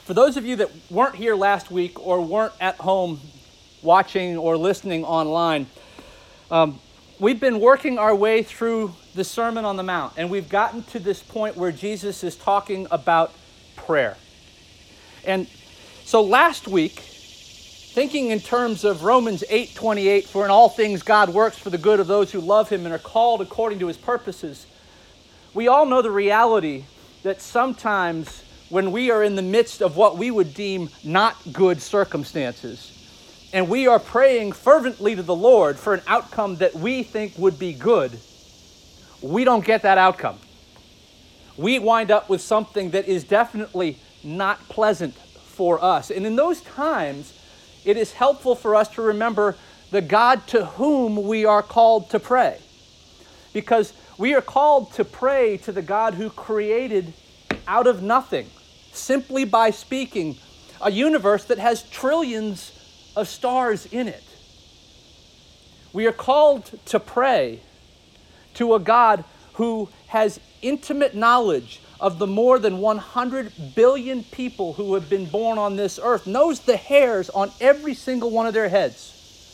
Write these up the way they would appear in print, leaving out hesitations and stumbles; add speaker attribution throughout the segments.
Speaker 1: For those of you that weren't here last week or weren't at home watching or listening online, we've been working our way through the Sermon on the Mount, and we've gotten to this point where Jesus is talking about prayer. And so last week, thinking in terms of Romans 8:28, for in all things God works for the good of those who love him and are called according to his purposes, we all know the reality that sometimes when we are in the midst of what we would deem not good circumstances, and we are praying fervently to the Lord for an outcome that we think would be good, we don't get that outcome. We wind up with something that is definitely not pleasant for us. And in those times, it is helpful for us to remember the God to whom we are called to pray. Because we are called to pray to the God who created out of nothing, simply by speaking, a universe that has trillions of stars in it. We are called to pray to a God who has intimate knowledge of the more than 100 billion people who have been born on this earth, knows the hairs on every single one of their heads.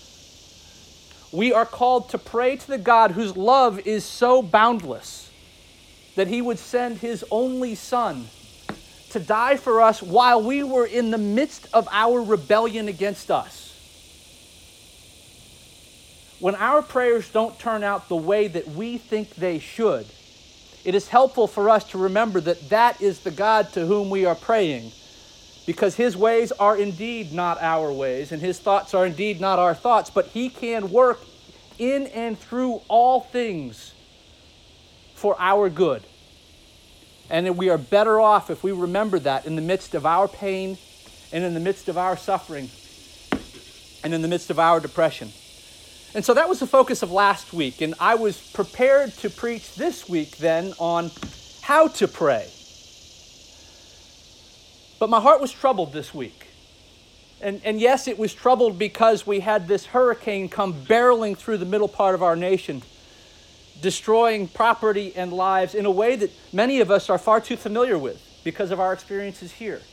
Speaker 1: We are called to pray to the God whose love is so boundless that he would send his only Son to die for us while we were in the midst of our rebellion against us. When our prayers don't turn out the way that we think they should, it is helpful for us to remember that that is the God to whom we are praying, because his ways are indeed not our ways, and his thoughts are indeed not our thoughts, but he can work in and through all things for our good. And we are better off if we remember that in the midst of our pain and in the midst of our suffering and in the midst of our depression. And so that was the focus of last week, and I was prepared to preach this week then on how to pray. But my heart was troubled this week. And yes, it was troubled because we had this hurricane come barreling through the middle part of our nation, destroying property and lives in a way that many of us are far too familiar with because of our experiences here.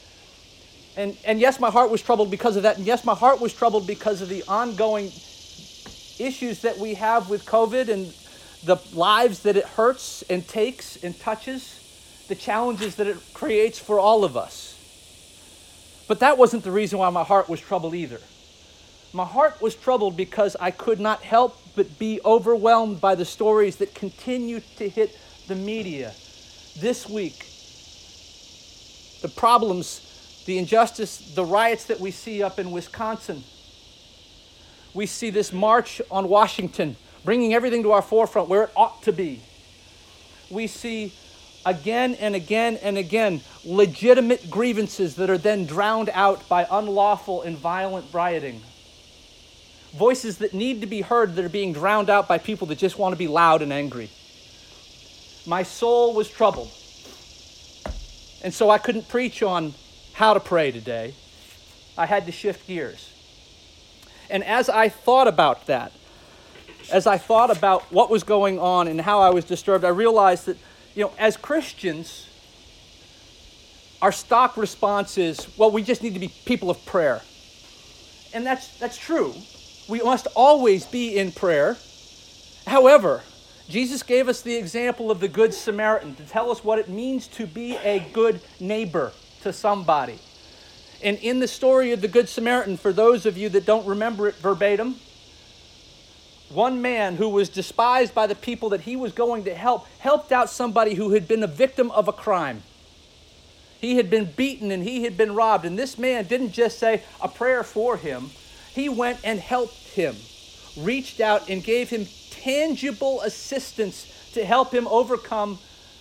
Speaker 1: And yes, my heart was troubled because of that. And yes, my heart was troubled because of the ongoing issues that we have with COVID and the lives that it hurts and takes and touches, the challenges that it creates for all of us. But that wasn't the reason why my heart was troubled either. My heart was troubled because I could not help but be overwhelmed by the stories that continue to hit the media this week. The problems, the injustice, the riots that we see up in Wisconsin. We see this march on Washington, bringing everything to our forefront where it ought to be. We see again and again and again legitimate grievances that are then drowned out by unlawful and violent rioting. Voices that need to be heard that are being drowned out by people that just want to be loud and angry. My soul was troubled. And so I couldn't preach on how to pray today. I had to shift gears. And as I thought about that, as I thought about what was going on and how I was disturbed, I realized that, as Christians, our stock response is, well, we just need to be people of prayer. And that's true. We must always be in prayer. However, Jesus gave us the example of the Good Samaritan to tell us what it means to be a good neighbor to somebody. And in the story of the Good Samaritan, for those of you that don't remember it verbatim, one man who was despised by the people that he was going to help, helped out somebody who had been a victim of a crime. He had been beaten and he had been robbed. And this man didn't just say a prayer for him. He went and helped him, reached out and gave him tangible assistance to help him overcome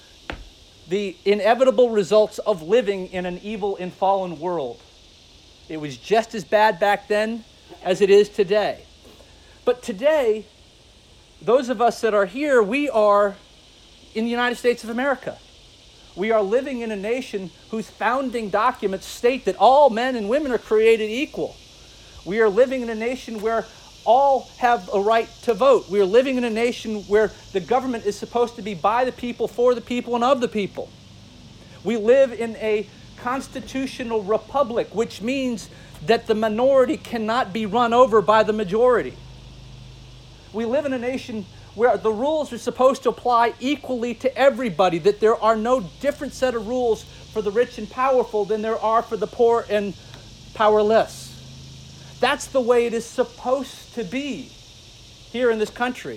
Speaker 1: the inevitable results of living in an evil and fallen world. It was just as bad back then as it is today. But today, those of us that are here, we are in the United States of America. We are living in a nation whose founding documents state that all men and women are created equal. We are living in a nation where all have a right to vote. We are living in a nation where the government is supposed to be by the people, for the people, and of the people. We live in a constitutional republic, which means that the minority cannot be run over by the majority. We live in a nation where the rules are supposed to apply equally to everybody, that there are no different set of rules for the rich and powerful than there are for the poor and powerless. That's the way it is supposed to be here in this country.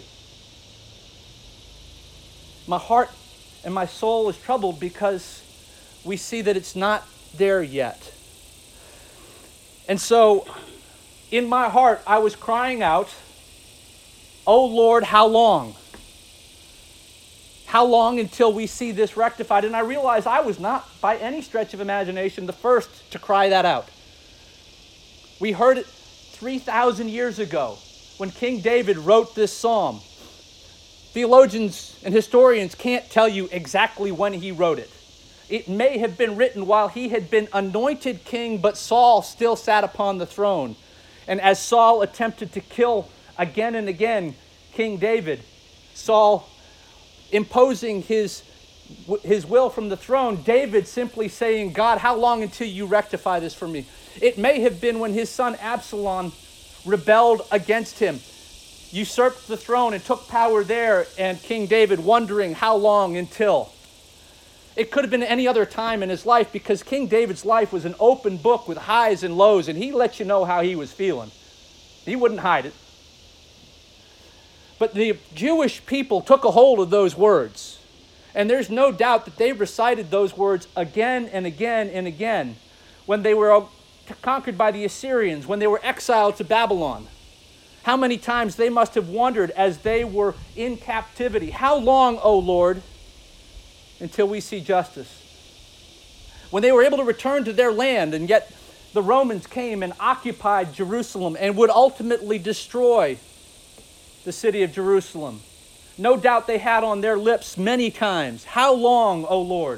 Speaker 1: My heart and my soul is troubled because we see that it's not there yet. And so, in my heart, I was crying out, "Oh Lord, how long? How long until we see this rectified?" And I realized I was not, by any stretch of imagination, the first to cry that out. We heard it 3,000 years ago when King David wrote this psalm. Theologians and historians can't tell you exactly when he wrote it. It may have been written while he had been anointed king, but Saul still sat upon the throne. And as Saul attempted to kill again and again King David, Saul imposing his will from the throne, David simply saying, "God, how long until you rectify this for me?" It may have been when his son Absalom rebelled against him, usurped the throne and took power there, and King David wondering how long until. It could have been any other time in his life, because King David's life was an open book with highs and lows, and he let you know how he was feeling. He wouldn't hide it. But the Jewish people took a hold of those words, and there's no doubt that they recited those words again and again and again when they were conquered by the Assyrians, when they were exiled to Babylon. How many times they must have wondered as they were in captivity, "How long, O Lord, until we see justice?" When they were able to return to their land, and yet the Romans came and occupied Jerusalem and would ultimately destroy the city of Jerusalem. No doubt they had on their lips many times, "How long, O Lord?"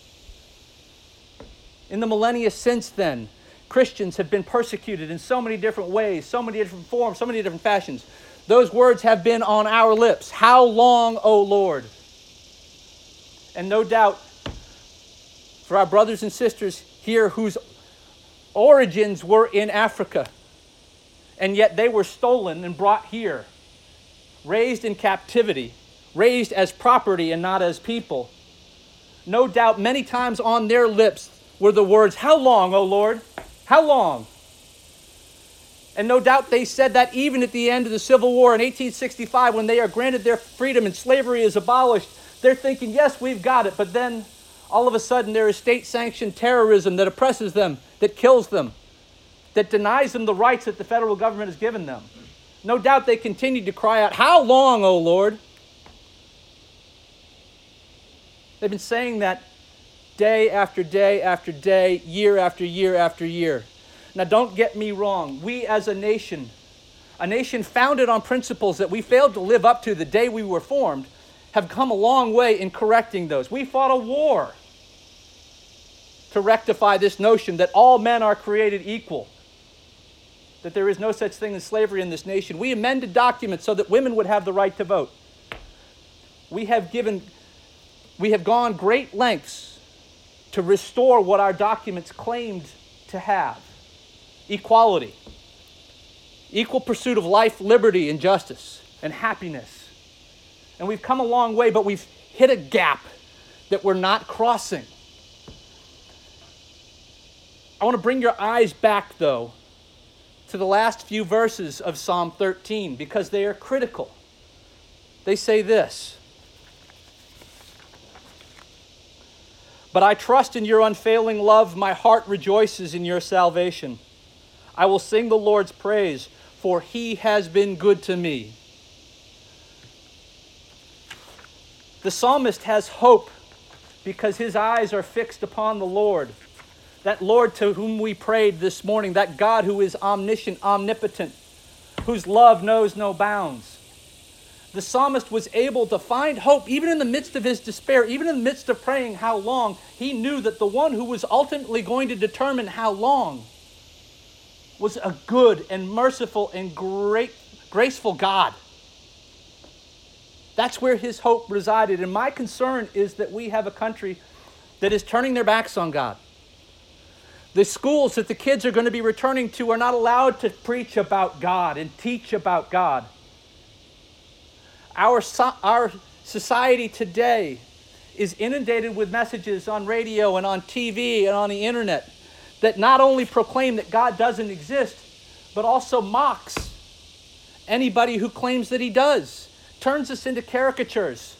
Speaker 1: In the millennia since then, Christians have been persecuted in so many different ways, so many different forms, so many different fashions. Those words have been on our lips. "How long, O Lord?" And no doubt, for our brothers and sisters here whose origins were in Africa, and yet they were stolen and brought here, raised in captivity, raised as property and not as people. No doubt many times on their lips were the words, "How long, O Lord? How long?" And no doubt they said that even at the end of the Civil War in 1865, when they are granted their freedom and slavery is abolished, they're thinking, "Yes, we've got it." But then all of a sudden there is state-sanctioned terrorism that oppresses them, that kills them, that denies them the rights that the federal government has given them. No doubt they continued to cry out, "How long, O Lord?" They've been saying that day after day after day, year after year after year. Now, don't get me wrong. We as a nation founded on principles that we failed to live up to the day we were formed, have come a long way in correcting those. We fought a war to rectify this notion that all men are created equal, that there is no such thing as slavery in this nation. We amended documents so that women would have the right to vote. We have gone great lengths to restore what our documents claimed to have: equality, equal pursuit of life, liberty, and justice, and happiness. And we've come a long way, but we've hit a gap that we're not crossing. I want to bring your eyes back, though, to the last few verses of Psalm 13, because they are critical. They say this: "But I trust in your unfailing love. My heart rejoices in your salvation. I will sing the Lord's praise, for he has been good to me." The psalmist has hope because his eyes are fixed upon the Lord. That Lord to whom we prayed this morning, that God who is omniscient, omnipotent, whose love knows no bounds. The psalmist was able to find hope even in the midst of his despair, even in the midst of praying, "How long?" He knew that the one who was ultimately going to determine how long was a good and merciful and graceful God. That's where his hope resided. And my concern is that we have a country that is turning their backs on God. The schools that the kids are going to be returning to are not allowed to preach about God and teach about God. Our society today is inundated with messages on radio and on TV and on the internet that not only proclaim that God doesn't exist, but also mocks anybody who claims that he does, turns us into caricatures.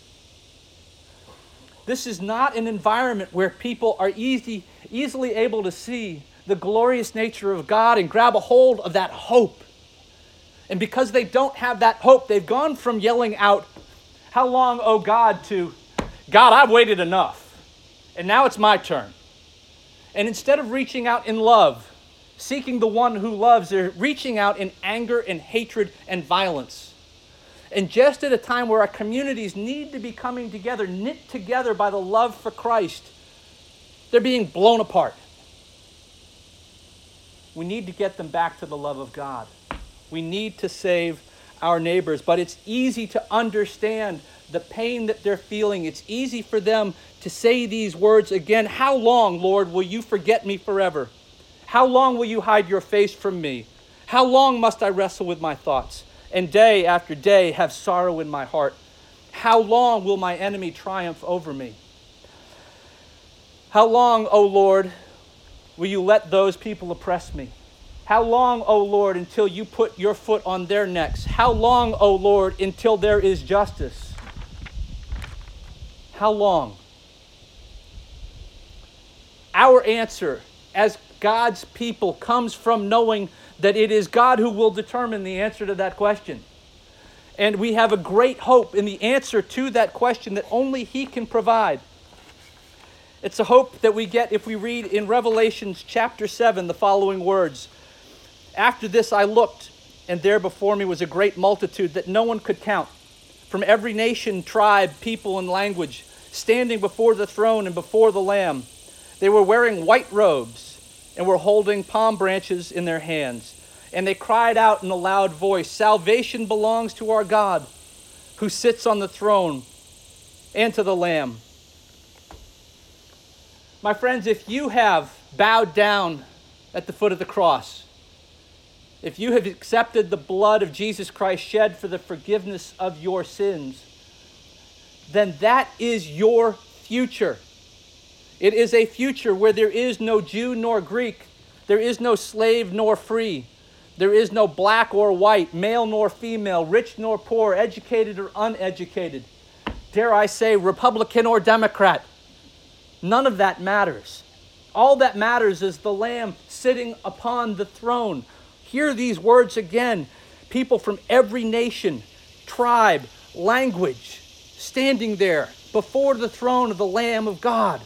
Speaker 1: This is not an environment where people are easily able to see the glorious nature of God and grab a hold of that hope. And because they don't have that hope, they've gone from yelling out, "How long, oh God," to, "God, I've waited enough, and now it's my turn." And instead of reaching out in love, seeking the one who loves, they're reaching out in anger and hatred and violence. And just at a time where our communities need to be coming together, knit together by the love for Christ, they're being blown apart. We need to get them back to the love of God. We need to save our neighbors. But it's easy to understand the pain that they're feeling. It's easy for them to say these words again. "How long, Lord, will you forget me forever? How long will you hide your face from me? How long must I wrestle with my thoughts, and day after day have sorrow in my heart? How long will my enemy triumph over me? How long, O Lord, will you let those people oppress me? How long, O Lord, until you put your foot on their necks? How long, O Lord, until there is justice? How long?" Our answer as God's people comes from knowing that it is God who will determine the answer to that question. And we have a great hope in the answer to that question that only he can provide. It's a hope that we get if we read in Revelation chapter 7 the following words. "After this I looked, and there before me was a great multitude that no one could count, from every nation, tribe, people, and language, standing before the throne and before the Lamb. They were wearing white robes and were holding palm branches in their hands. And they cried out in a loud voice, 'Salvation belongs to our God, who sits on the throne, and to the Lamb.'" My friends, if you have bowed down at the foot of the cross, if you have accepted the blood of Jesus Christ shed for the forgiveness of your sins, then that is your future. It is a future where there is no Jew nor Greek, there is no slave nor free, there is no black or white, male nor female, rich nor poor, educated or uneducated, dare I say Republican or Democrat. None of that matters. All that matters is the Lamb sitting upon the throne. Hear these words again. People from every nation, tribe, language, standing there before the throne of the Lamb of God.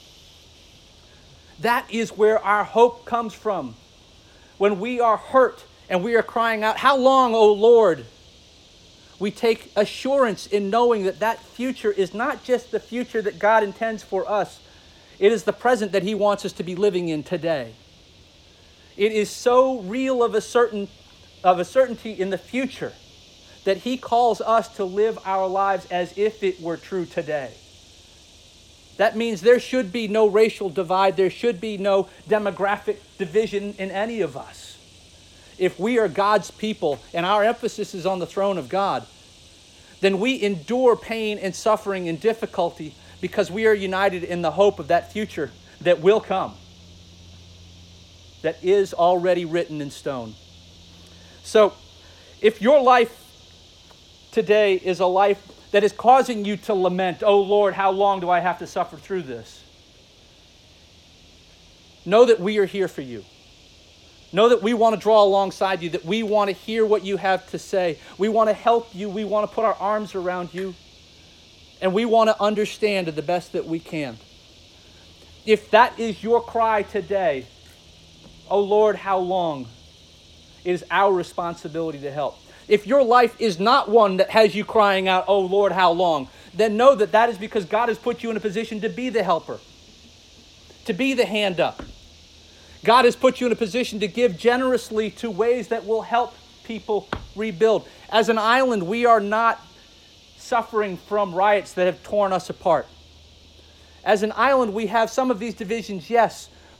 Speaker 1: That is where our hope comes from. When we are hurt and we are crying out, "How long, O Lord?" we take assurance in knowing that that future is not just the future that God intends for us. It is the present that he wants us to be living in today. It is so real of a certainty in the future that he calls us to live our lives as if it were true today. That means there should be no racial divide. There should be no demographic division in any of us. If we are God's people and our emphasis is on the throne of God, then we endure pain and suffering and difficulty because we are united in the hope of that future that will come, that is already written in stone. So, if your life today is a life that is causing you to lament, "Oh Lord, how long do I have to suffer through this?" know that we are here for you. Know that we want to draw alongside you, that we want to hear what you have to say. We want to help you. We want to put our arms around you. And we want to understand the best that we can. If that is your cry today, "Oh Lord, how long?" it is our responsibility to help. If your life is not one that has you crying out, "Oh Lord, how long?" then know that that is because God has put you in a position to be the helper, to be the hand up. God has put you in a position to give generously to ways that will help people rebuild. As an island, we are not suffering from riots that have torn us apart. As an island, we have some of these divisions, yes,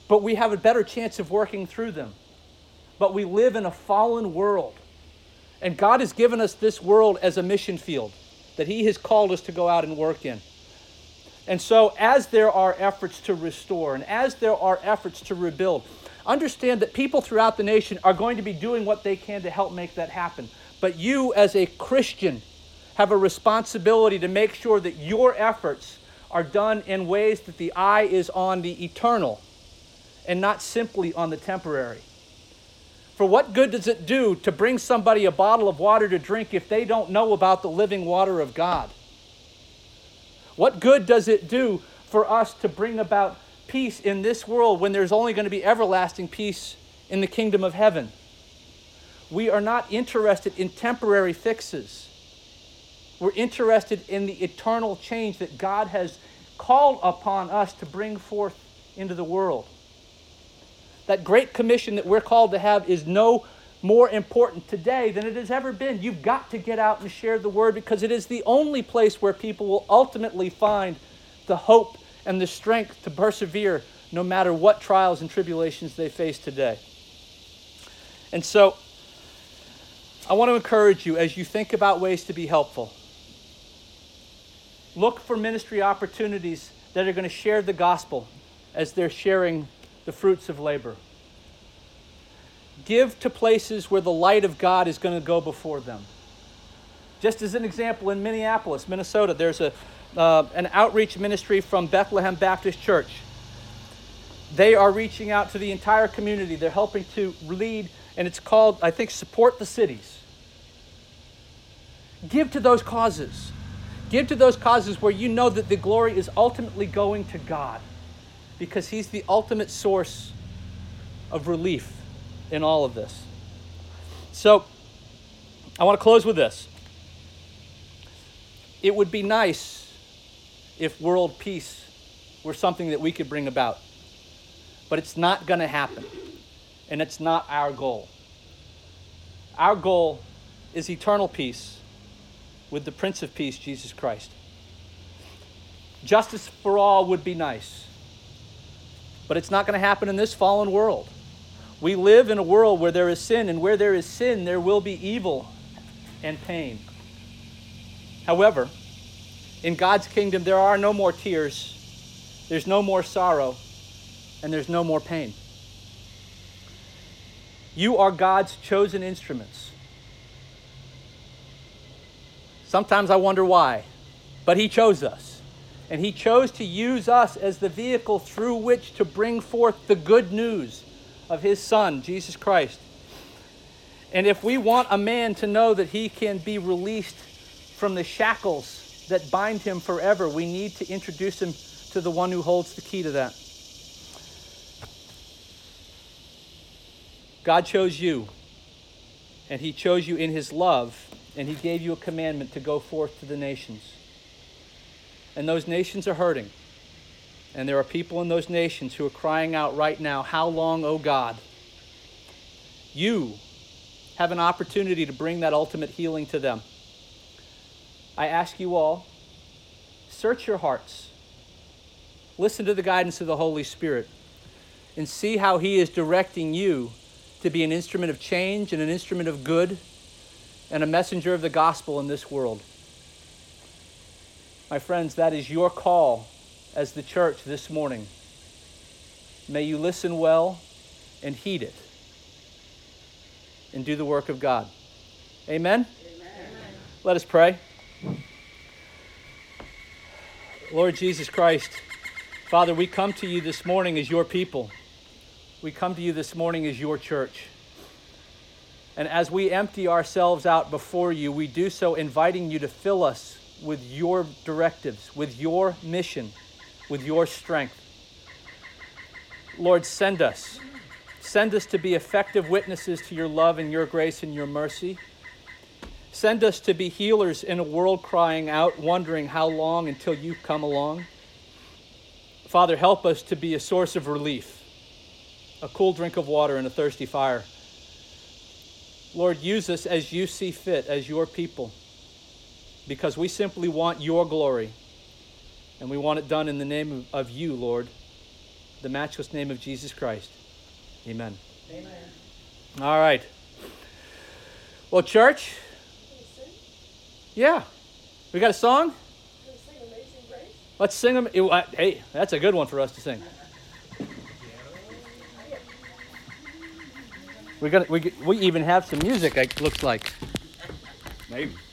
Speaker 1: but we have a better chance of working through them. But we live in a fallen world. And God has given us this world as a mission field that he has called us to go out and work in. And so as there are efforts to restore and as there are efforts to rebuild, understand that people throughout the nation are going to be doing what they can to help make that happen. But you as a Christian have a responsibility to make sure that your efforts are done in ways that the eye is on the eternal and not simply on the temporary. For what good does it do to bring somebody a bottle of water to drink if they don't know about the living water of God? What good does it do for us to bring about peace in this world when there's only going to be everlasting peace in the kingdom of heaven? We are not interested in temporary fixes. We're interested in the eternal change that God has called upon us to bring forth into the world. That great commission that we're called to have is no more important today than it has ever been. You've got to get out and share the word because it is the only place where people will ultimately find the hope and the strength to persevere no matter what trials and tribulations they face today. And so, I want to encourage you as you think about ways to be helpful. Look for ministry opportunities that are going to share the gospel as they're sharing the fruits of labor. Give to places where the light of God is going to go before them. Just as an example, in Minneapolis, Minnesota, there's an outreach ministry from Bethlehem Baptist Church. They are reaching out to the entire community. They're helping to lead, and it's called, I think, Support the Cities. Give to those causes. Give to those causes where you know that the glory is ultimately going to God, because he's the ultimate source of relief in all of this. So, I want to close with this. It would be nice if world peace were something that we could bring about. But it's not going to happen. And it's not our goal. Our goal is eternal peace with the Prince of Peace, Jesus Christ. Justice for all would be nice. But it's not going to happen in this fallen world. We live in a world where there is sin, and where there is sin, there will be evil and pain. However, in God's kingdom, there are no more tears, there's no more sorrow, and there's no more pain. You are God's chosen instruments. Sometimes I wonder why, but he chose us. And he chose to use us as the vehicle through which to bring forth the good news of his Son, Jesus Christ. And if we want a man to know that he can be released from the shackles that bind him forever, we need to introduce him to the one who holds the key to that. God chose you, and he chose you in his love, and he gave you a commandment to go forth to the nations. And those nations are hurting. And there are people in those nations who are crying out right now, "How long, O God?" You have an opportunity to bring that ultimate healing to them. I ask you all, search your hearts. Listen to the guidance of the Holy Spirit and see how he is directing you to be an instrument of change and an instrument of good and a messenger of the gospel in this world. My friends, that is your call as the church this morning. May you listen well and heed it and do the work of God. Amen? Amen. Let us pray. Lord Jesus Christ, Father, we come to you this morning as your people. We come to you this morning as your church. And as we empty ourselves out before you, we do so inviting you to fill us with your directives, with your mission, with your strength. Lord, send us. Send us to be effective witnesses to your love and your grace and your mercy. Send us to be healers in a world crying out, wondering how long until you come along. Father, help us to be a source of relief, a cool drink of water in a thirsty fire. Lord, use us as you see fit, as your people, because we simply want your glory, and we want it done in the name of you, Lord. the matchless name of Jesus Christ. Amen.
Speaker 2: Amen.
Speaker 1: All right. Well, church. Yeah. We got a song? Let's sing them. Hey, that's a good one for us to sing. We even have some music, it looks like.
Speaker 3: Maybe.